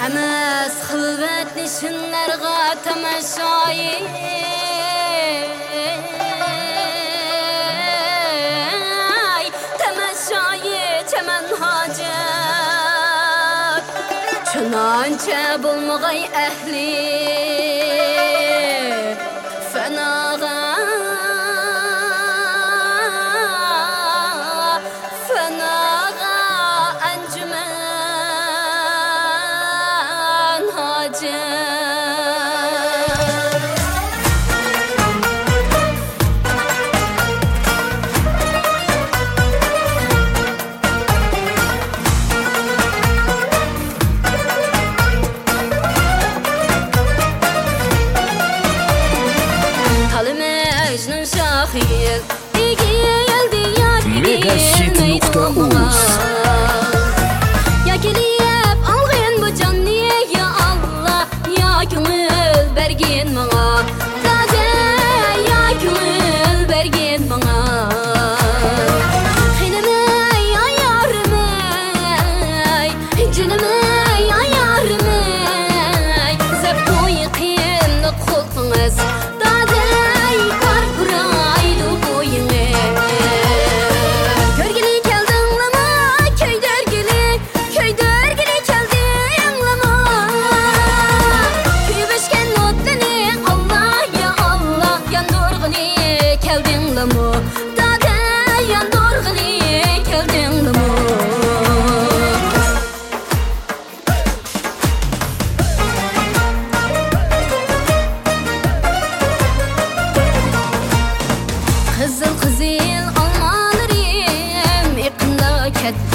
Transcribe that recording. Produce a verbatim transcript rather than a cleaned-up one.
Emes xilvet nişinlerga temeşayi Temeşayi çemen hacet Çınança bulmagay ehli Fenaga Fenaga encümen hacet Mecnun şahil geldi ya Megashit.uz Ya gelip algın bu can niye ya Allah ya gönül bergin bana Dade ya gönül bergin bana Hinime ya yarime Cinime ya yarime Zep koyu kıyımlık kulkınız Kızıl kızıl almalarım yakında ket